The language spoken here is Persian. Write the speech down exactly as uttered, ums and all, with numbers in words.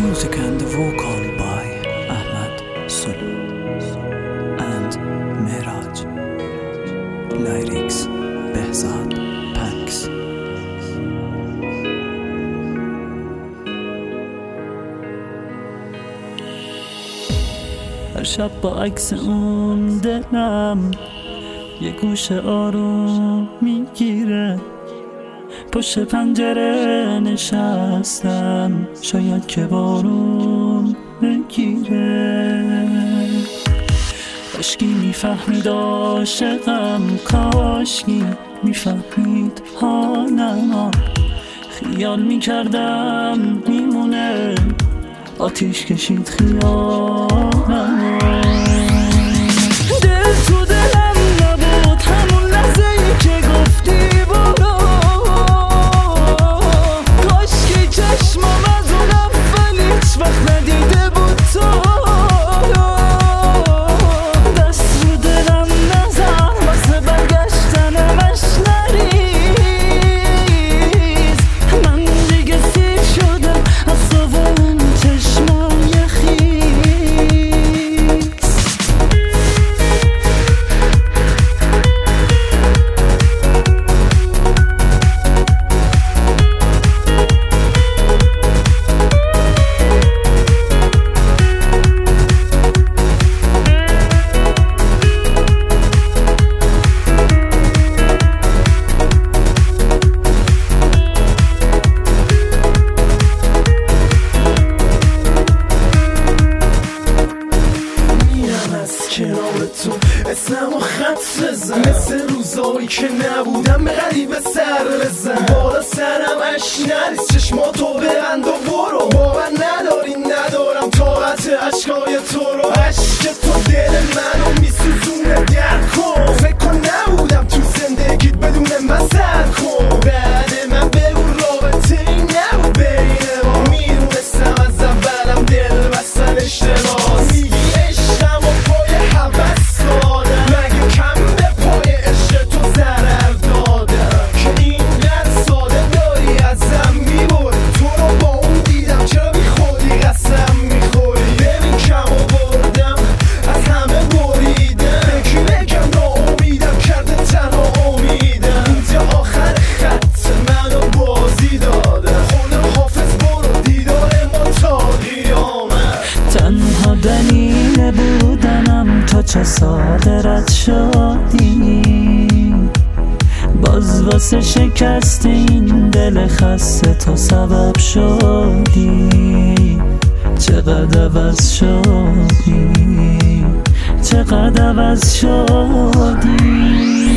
Music and the vocal by Ahmad Sulu and Mehraj. Lyrics Behzad Panks. هر شب با عکس اون دلم یه گوشه آروم میگیره، پشت پنجره نشستم شاید که بارون بگیره. کاشکی میفهمید عاشقم، کاشکی میفهمید حالم. خیال میکردم میمونه، آتیش کشید خیالم. دل تو دلم نبود همون لحظه ای که گفتی برو. کاشکی چشمم از اون اول هیچ وقت ندیده بود تو. دست رو دلم نزن واسه برگشتنمش نریز. من دیگه سیر شدم از صبح چشمای خیس. کنار تو اسمم و خط بزن، مثل روزایی که نبودم به غریبه سر بزن. بالا سرم اش نریز، چشماتو ببند و برو. باور نداری ندارم طاقت عشقای تو رو. عشق تو دل منو میسوزونه، درک کن. فکر کن نبودم تو زندگیت بدون من سر کن. بعد من بگو رابطه ای نبود بین ما. میدونستم از اولم دل بستن اشتباه. دلیل بودنم تا چه صادرت شدی، باز واسه شکست این دل خسته تو سبب شدی. چقدر عوض شدی، چقدر عوض شدی.